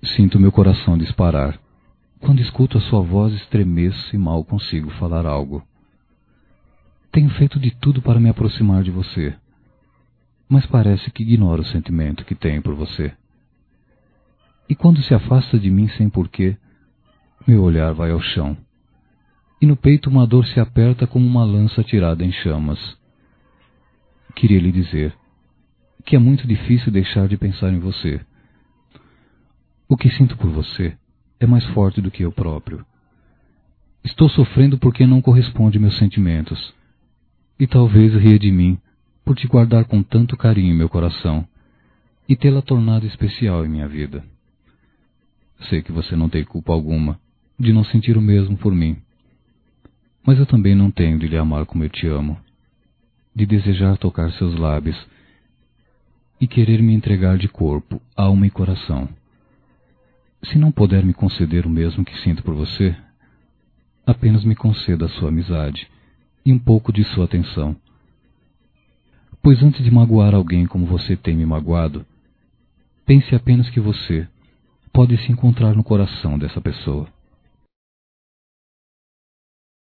Sinto meu coração disparar. Quando escuto a sua voz, estremeço e mal consigo falar algo. Tenho feito de tudo para me aproximar de você, mas parece que ignoro o sentimento que tenho por você. E quando se afasta de mim sem porquê, meu olhar vai ao chão, e no peito uma dor se aperta como uma lança atirada em chamas. Queria lhe dizer que é muito difícil deixar de pensar em você. O que sinto por você é mais forte do que eu próprio. Estou sofrendo porque não corresponde meus sentimentos, e talvez ria de mim por te guardar com tanto carinho em meu coração e tê-la tornado especial em minha vida. Sei que você não tem culpa alguma de não sentir o mesmo por mim, mas eu também não tenho de lhe amar como eu te amo, de desejar tocar seus lábios e querer me entregar de corpo, alma e coração. Se não puder me conceder o mesmo que sinto por você, apenas me conceda a sua amizade e um pouco de sua atenção. Pois antes de magoar alguém como você tem me magoado, pense apenas que você pode se encontrar no coração dessa pessoa.